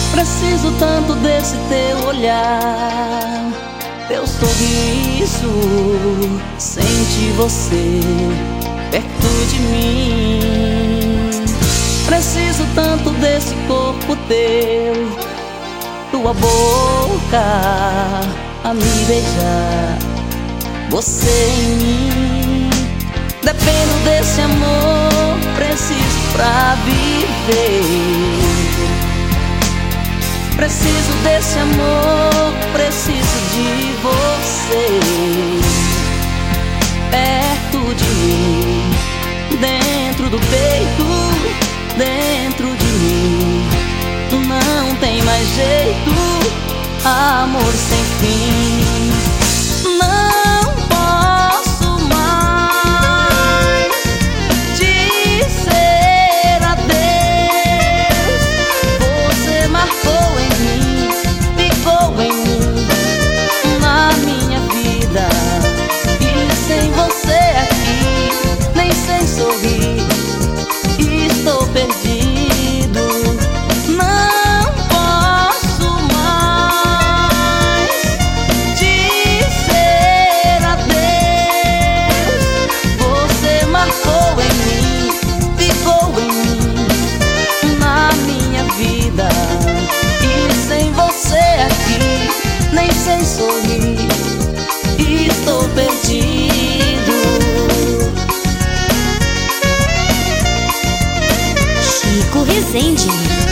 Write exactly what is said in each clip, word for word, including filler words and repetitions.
Preciso tanto desse teu olhar, teu sorriso, sente você perto de mim. Preciso tanto desse corpo teu, tua boca a me beijar, você em mim. Dependo desse amor, preciso pra viver. Preciso desse amor, preciso de você perto de mim, dentro do peito, dentro de mim. Não tem mais jeito, amor sem fim. Não posso mais dizer adeus. Você marcou em mim, ficou em mim, na minha vida. E sem você aqui, nem sei sorrir, estou perdido. Não posso mais dizer adeus. Você marcou em mim, ficou em mim, na minha vida. E sem você aqui, nem sei sorrir, estou perdido. Chico Rezende.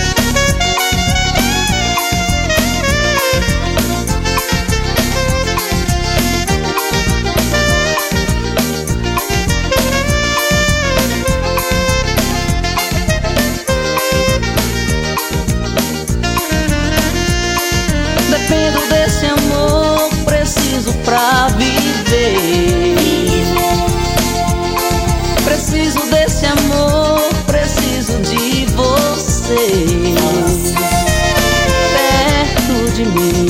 Dependo desse amor, preciso pra viver. Preciso desse amor, preciso de você perto de mim.